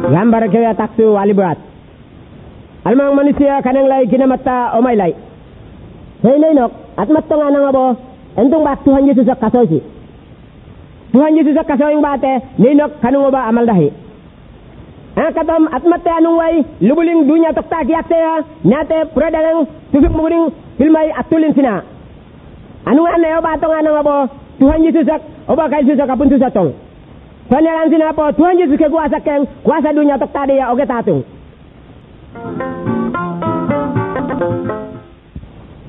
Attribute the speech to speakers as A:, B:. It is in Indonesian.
A: gambar kaya taksu wali berat. Almang manusia kanang lay kinamata o may lay. Hey nainok, at matong anang abo, entong ba Tuhan Yesus ak kasoy. Tuhan Yesus ak kasoy yung bate, nainok kanong ba amal dahi. Katom at mate anong way, lubuling dunya toktaki akseya, nyate purada ng susuk muling filmay at tulin sina. Anong anayo ba atong anang abo, Tuhan Yesus ak, o ba kay Yesus ak apun susatong. Panyalan sina po, Tuhan Yesus ke kuasa dunya toktadi ya oge tatung.